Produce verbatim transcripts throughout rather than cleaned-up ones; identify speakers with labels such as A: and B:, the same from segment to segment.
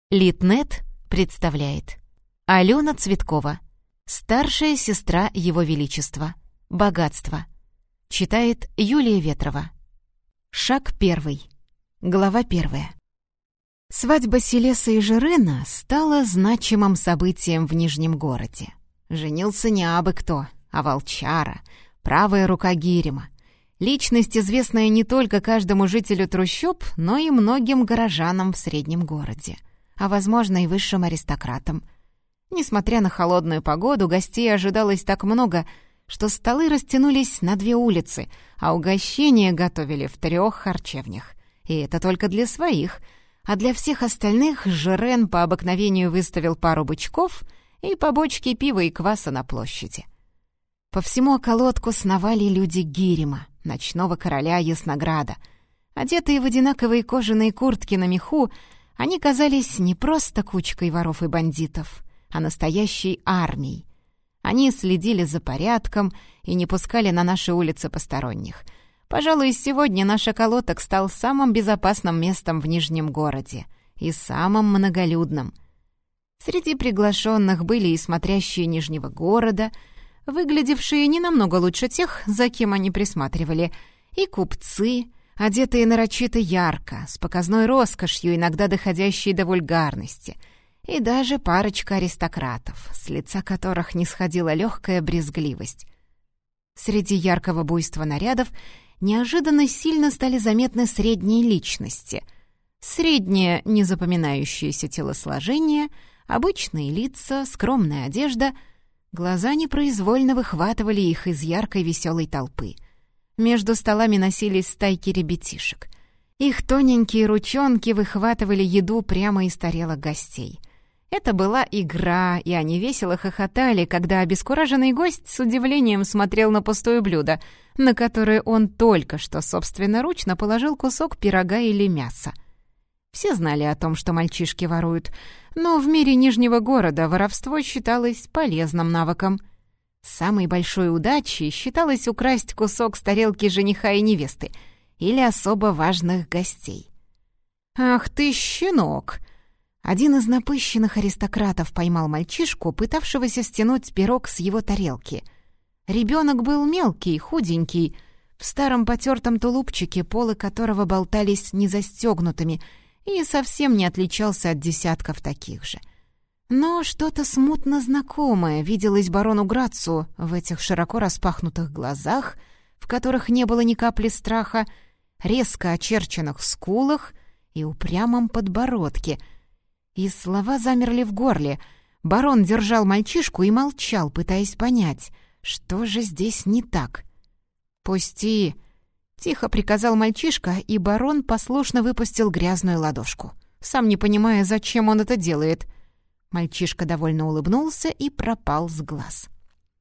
A: Литнет представляет Алена Цветкова, старшая сестра Его Величества. Богатство. Читает Юлия Ветрова. Шаг первый. Глава первая. Свадьба Селеса и Жерена стала значимым событием в Нижнем городе. Женился не абы кто, а волчара, правая рука Гирима. Личность, известная не только каждому жителю трущоб, но и многим горожанам в среднем городе, а, возможно, и высшим аристократам. Несмотря на холодную погоду, гостей ожидалось так много, что столы растянулись на две улицы, а угощения готовили в трех харчевнях. И это только для своих, а для всех остальных Жерен по обыкновению выставил пару бычков и по бочке пива и кваса на площади. По всему околотку сновали люди Гирима, ночного короля Яснограда. Одетые в одинаковые кожаные куртки на меху, они казались не просто кучкой воров и бандитов, а настоящей армией. Они следили за порядком и не пускали на наши улицы посторонних. Пожалуй, сегодня наш околоток стал самым безопасным местом в Нижнем городе и самым многолюдным. Среди приглашенных были и смотрящие Нижнего города, выглядевшие не намного лучше тех, за кем они присматривали, и купцы, одетые нарочито ярко, с показной роскошью, иногда доходящей до вульгарности, и даже парочка аристократов, с лица которых не сходила легкая брезгливость. Среди яркого буйства нарядов неожиданно сильно стали заметны средние личности. Среднее незапоминающееся телосложение, обычные лица, скромная одежда. Глаза непроизвольно выхватывали их из яркой веселой толпы. Между столами носились стайки ребятишек. Их тоненькие ручонки выхватывали еду прямо из тарелок гостей. Это была игра, и они весело хохотали, когда обескураженный гость с удивлением смотрел на пустое блюдо, на которое он только что собственноручно положил кусок пирога или мяса. Все знали о том, что мальчишки воруют, но в мире Нижнего города воровство считалось полезным навыком. Самой большой удачей считалось украсть кусок с тарелки жениха и невесты или особо важных гостей. «Ах ты, щенок!» Один из напыщенных аристократов поймал мальчишку, пытавшегося стянуть пирог с его тарелки. Ребенок был мелкий, худенький, в старом потертом тулупчике, полы которого болтались незастегнутыми, и совсем не отличался от десятков таких же. Но что-то смутно знакомое виделось барону Грацу в этих широко распахнутых глазах, в которых не было ни капли страха, резко очерченных скулах и упрямом подбородке. И слова замерли в горле. Барон держал мальчишку и молчал, пытаясь понять, что же здесь не так. «Пусти!» — тихо приказал мальчишка, и барон послушно выпустил грязную ладошку, сам не понимая, зачем он это делает. Мальчишка довольно улыбнулся и пропал с глаз.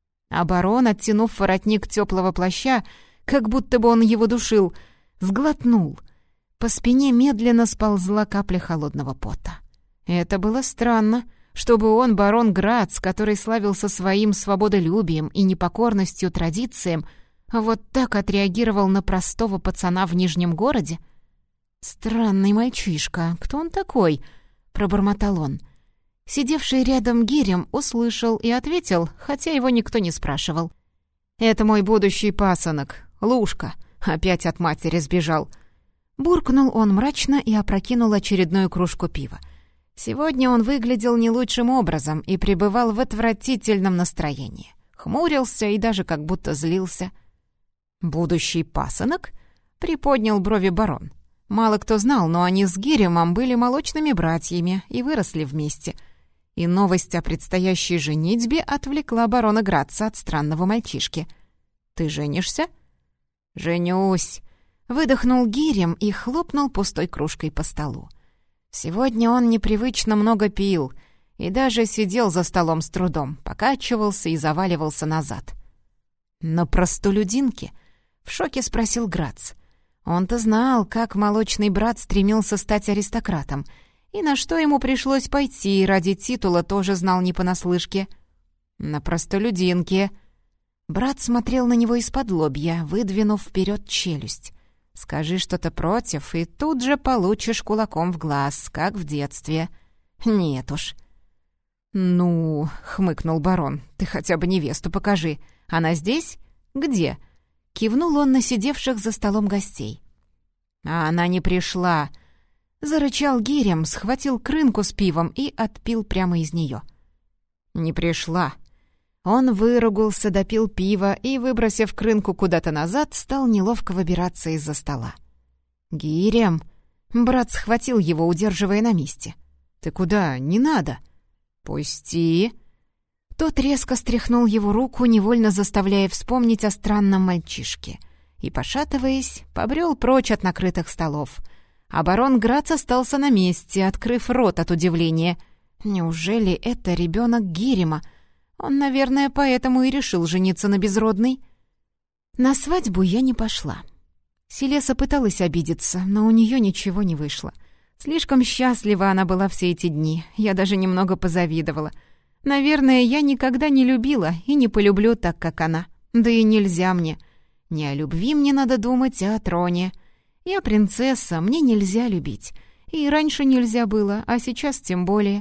A: А барон, оттянув воротник теплого плаща, как будто бы он его душил, сглотнул. По спине медленно сползла капля холодного пота. Это было странно, чтобы он, барон Грац, который славился своим свободолюбием и непокорностью традициям, вот так отреагировал на простого пацана в Нижнем городе. «Странный мальчишка. Кто он такой?» — пробормотал он. Сидевший рядом Гирим услышал и ответил, хотя его никто не спрашивал. «Это мой будущий пасынок, Лушка. Опять от матери сбежал». Буркнул он мрачно и опрокинул очередную кружку пива. Сегодня он выглядел не лучшим образом и пребывал в отвратительном настроении. Хмурился и даже как будто злился. «Будущий пасынок?» — приподнял брови барон. Мало кто знал, но они с Гиримом были молочными братьями и выросли вместе. И новость о предстоящей женитьбе отвлекла барона Граца от странного мальчишки. «Ты женишься?» «Женюсь», — выдохнул Гирим и хлопнул пустой кружкой по столу. Сегодня он непривычно много пил и даже сидел за столом с трудом, покачивался и заваливался назад. «На простолюдинке?» — в шоке спросил Грац. Он-то знал, как молочный брат стремился стать аристократом, и на что ему пришлось пойти ради титула, тоже знал не понаслышке. «На простолюдинке». Брат смотрел на него из-под лобья, выдвинув вперед челюсть. Скажи что-то против, и тут же получишь кулаком в глаз, как в детстве. Нет уж. «Ну, — хмыкнул барон, — ты хотя бы невесту покажи. Она здесь? Где?» Кивнул он на сидевших за столом гостей. «А она не пришла!» Зарычал Гирем, схватил крынку с пивом и отпил прямо из нее. «Не пришла!» Он выругался, допил пиво и, выбросив крынку куда-то назад, стал неловко выбираться из-за стола. «Гирем!» Брат схватил его, удерживая на месте. «Ты куда? Не надо!» «Пусти!» Тот резко стряхнул его руку, невольно заставляя вспомнить о странном мальчишке, и, пошатываясь, побрел прочь от накрытых столов. А барон Грац остался на месте, открыв рот от удивления. Неужели это ребенок Гирема? Он, наверное, поэтому и решил жениться на безродной. На свадьбу я не пошла. Селеса пыталась обидеться, но у нее ничего не вышло. Слишком счастлива она была все эти дни, я даже немного позавидовала. Наверное, я никогда не любила и не полюблю так, как она. Да и нельзя мне. Не о любви мне надо думать, а о троне. Я принцесса, мне нельзя любить. И раньше нельзя было, а сейчас тем более.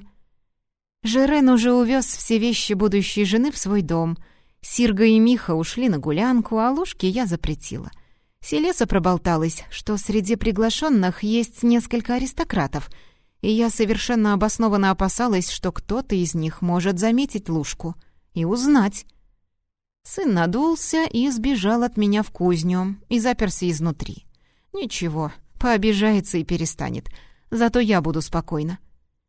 A: Жерен уже увез все вещи будущей жены в свой дом. Сирга и Миха ушли на гулянку, а Лушке я запретила. Селеса проболталась, что среди приглашенных есть несколько аристократов, и я совершенно обоснованно опасалась, что кто-то из них может заметить Лушку и узнать. Сын надулся и сбежал от меня в кузню и заперся изнутри. Ничего, пообижается и перестанет, зато я буду спокойна.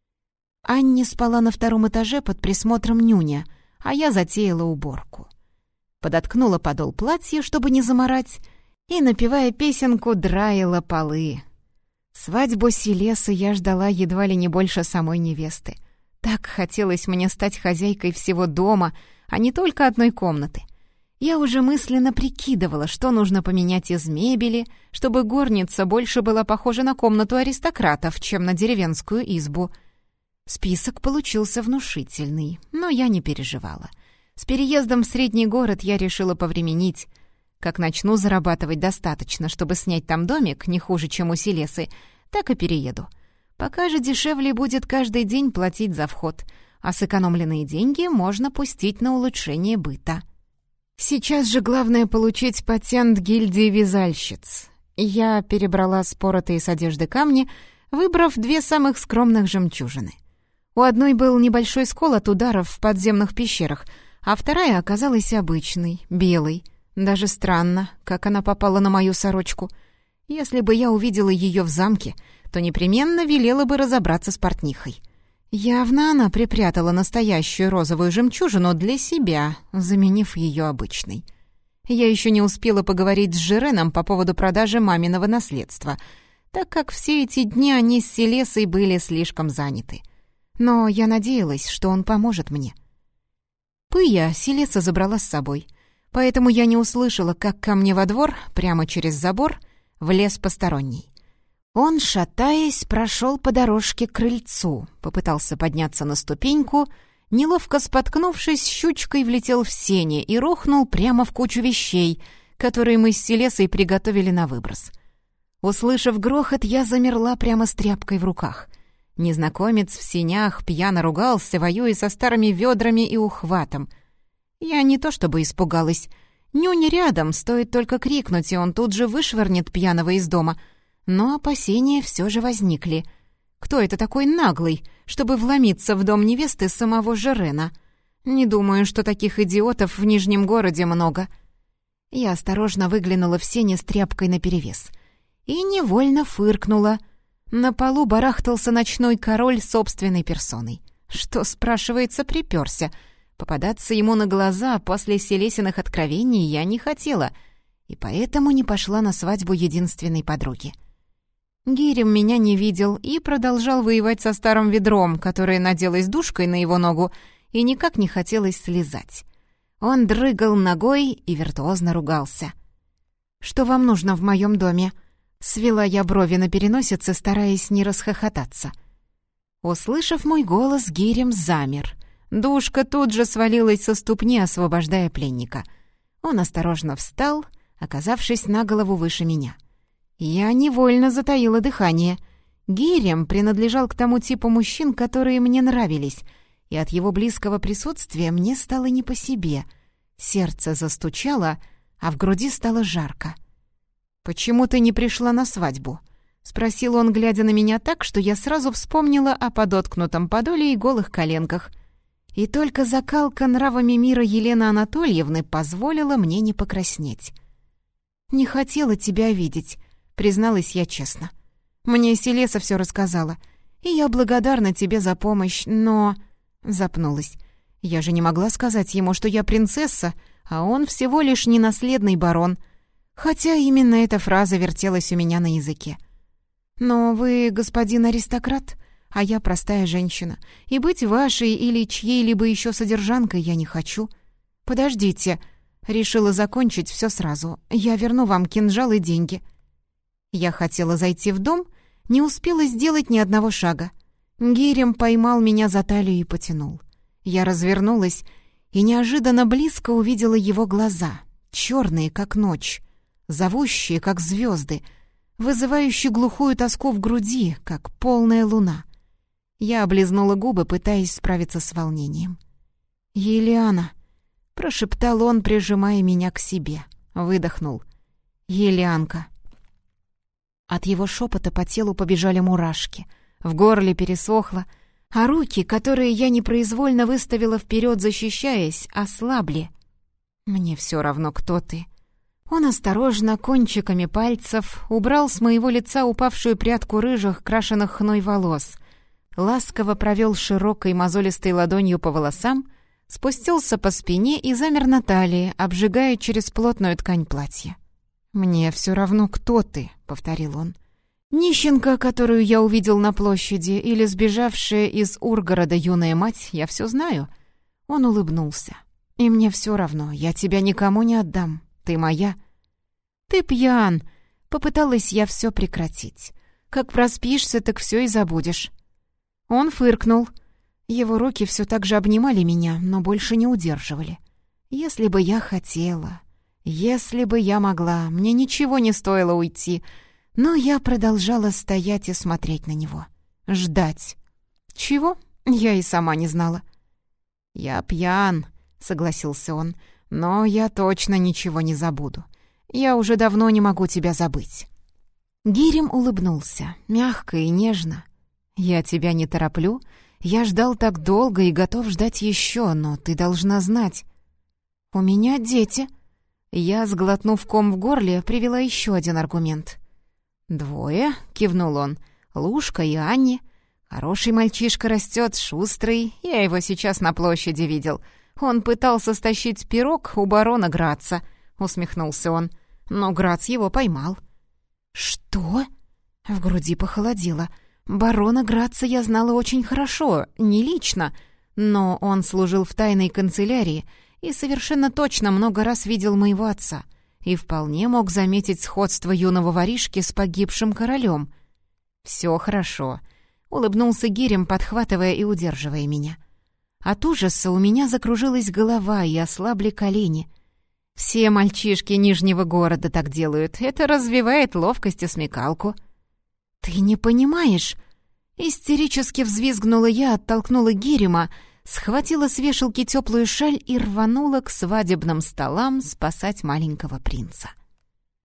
A: Анни спала на втором этаже под присмотром Нюня, а я затеяла уборку. Подоткнула подол платья, чтобы не замарать, и, напевая песенку, драила полы. Свадьбу Селесы я ждала едва ли не больше самой невесты. Так хотелось мне стать хозяйкой всего дома, а не только одной комнаты. Я уже мысленно прикидывала, что нужно поменять из мебели, чтобы горница больше была похожа на комнату аристократов, чем на деревенскую избу. Список получился внушительный, но я не переживала. С переездом в средний город я решила повременить. Как начну зарабатывать достаточно, чтобы снять там домик, не хуже, чем у Селесы, так и перееду. Пока же дешевле будет каждый день платить за вход, а сэкономленные деньги можно пустить на улучшение быта. Сейчас же главное получить патент гильдии вязальщиц. Я перебрала споротые с одежды камни, выбрав две самых скромных жемчужины. У одной был небольшой скол от ударов в подземных пещерах, а вторая оказалась обычной, белой. Даже странно, как она попала на мою сорочку. Если бы я увидела ее в замке, то непременно велела бы разобраться с портнихой. Явно она припрятала настоящую розовую жемчужину для себя, заменив ее обычной. Я еще не успела поговорить с Жереном по поводу продажи маминого наследства, так как все эти дни они с Селесой были слишком заняты. Но я надеялась, что он поможет мне. Пыя Селеса забрала с собой, поэтому я не услышала, как ко мне во двор, прямо через забор, влез посторонний. Он, шатаясь, прошел по дорожке к крыльцу, попытался подняться на ступеньку, неловко споткнувшись, щучкой влетел в сени и рухнул прямо в кучу вещей, которые мы с Селесой приготовили на выброс. Услышав грохот, я замерла прямо с тряпкой в руках. Незнакомец в сенях пьяно ругался, воюя со старыми ведрами и ухватом. Я не то чтобы испугалась. Нюнь рядом, стоит только крикнуть, и он тут же вышвырнет пьяного из дома. Но опасения все же возникли. Кто это такой наглый, чтобы вломиться в дом невесты самого Жерена? Не думаю, что таких идиотов в Нижнем городе много. Я осторожно выглянула в сени с тряпкой наперевес и невольно фыркнула. На полу барахтался ночной король собственной персоной. Что, спрашивается, припёрся? Попадаться ему на глаза после Селесиных откровений я не хотела, и поэтому не пошла на свадьбу единственной подруги. Гирем меня не видел и продолжал воевать со старым ведром, которое наделось душкой на его ногу, и никак не хотелось слезать. Он дрыгал ногой и виртуозно ругался. «Что вам нужно в моем доме?» Свела я брови на переносице, стараясь не расхохотаться. Услышав мой голос, Гирем замер. Душка тут же свалилась со ступни, освобождая пленника. Он осторожно встал, оказавшись на голову выше меня. Я невольно затаила дыхание. Гирем принадлежал к тому типу мужчин, которые мне нравились, и от его близкого присутствия мне стало не по себе. Сердце застучало, а в груди стало жарко. «Почему ты не пришла на свадьбу?» — спросил он, глядя на меня так, что я сразу вспомнила о подоткнутом подоле и голых коленках. И только закалка нравами мира Елены Анатольевны позволила мне не покраснеть. «Не хотела тебя видеть», — призналась я честно. «Мне Селеса все рассказала, и я благодарна тебе за помощь, но...» Запнулась. «Я же не могла сказать ему, что я принцесса, а он всего лишь ненаследный барон». Хотя именно эта фраза вертелась у меня на языке. «Но вы господин аристократ, а я простая женщина, и быть вашей или чьей-либо еще содержанкой я не хочу. Подождите», — решила закончить все сразу, «я верну вам кинжал и деньги». Я хотела зайти в дом, не успела сделать ни одного шага. Гирем поймал меня за талию и потянул. Я развернулась и неожиданно близко увидела его глаза, черные, как ночь, зовущие, как звезды, вызывающие глухую тоску в груди, как полная луна. Я облизнула губы, пытаясь справиться с волнением. «Елиана», — прошептал он, прижимая меня к себе. Выдохнул. «Елианка». От его шепота по телу побежали мурашки, в горле пересохло, а руки, которые я непроизвольно выставила вперед, защищаясь, ослабли. «Мне все равно, кто ты». Он осторожно, кончиками пальцев, убрал с моего лица упавшую прядку рыжих, крашеных хной волос, ласково провел широкой мозолистой ладонью по волосам, спустился по спине и замер на талии, обжигая через плотную ткань платья. «Мне все равно, кто ты», — повторил он. «Нищенка, которую я увидел на площади, или сбежавшая из Ургорода юная мать, я все знаю». Он улыбнулся. «И мне все равно, я тебя никому не отдам. Ты моя». «Ты пьян», — попыталась я все прекратить. «Как проспишься, так все и забудешь». Он фыркнул. Его руки все так же обнимали меня, но больше не удерживали. «Если бы я хотела, если бы я могла, мне ничего не стоило уйти». Но я продолжала стоять и смотреть на него. Ждать. Чего? Я и сама не знала. «Я пьян», — согласился он, — «но я точно ничего не забуду. Я уже давно не могу тебя забыть». Гирем улыбнулся, мягко и нежно. «Я тебя не тороплю. Я ждал так долго и готов ждать еще, но ты должна знать. У меня дети». Я, сглотнув ком в горле, привела еще один аргумент. «Двое», — кивнул он, — «Лушка и Анни. Хороший мальчишка растет, шустрый. Я его сейчас на площади видел. Он пытался стащить пирог у барона Граца», — усмехнулся он. «Но Грац его поймал». «Что?» В груди похолодело. Барона Граца я знала очень хорошо, не лично, но он служил в тайной канцелярии и совершенно точно много раз видел моего отца и вполне мог заметить сходство юного воришки с погибшим королем. «Все хорошо», — улыбнулся Гирем, подхватывая и удерживая меня. От ужаса у меня закружилась голова и ослабли колени. Все мальчишки Нижнего города так делают. Это развивает ловкость и смекалку. «Ты не понимаешь?» Истерически взвизгнула я, оттолкнула Гирема, схватила с вешалки теплую шаль и рванула к свадебным столам спасать маленького принца.